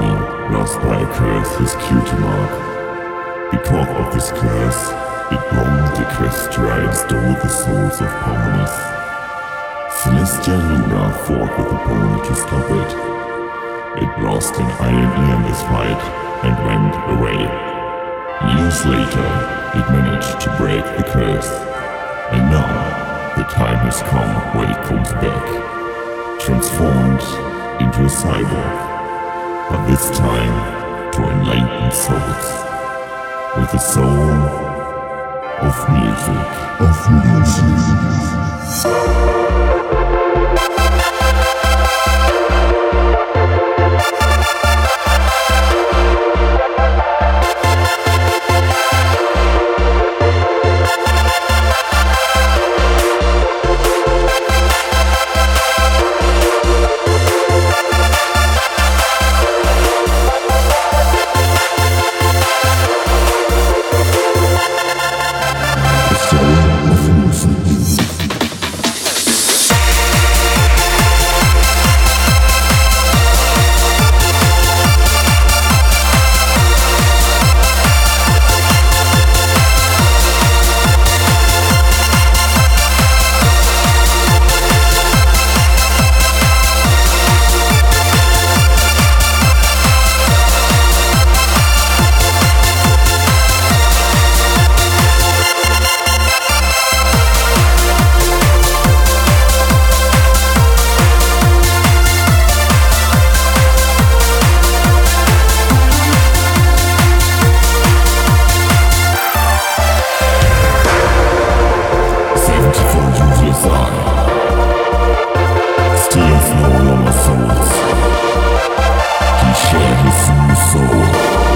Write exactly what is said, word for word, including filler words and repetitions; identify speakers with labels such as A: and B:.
A: harmony lost by a curse his cutie mark. Because of this curse, it roamed the Equestria and stole the souls of harmonies. Celestia Luna fought with the pony to stop it. It lost an iron ear in this fight and went away. Years later, it managed to break the curse. And now, the time has come when it comes back, transformed into a cyborg, but this time to enlighten souls, with the soul of music. Of music. Steals no longer souls. He shares his new soul.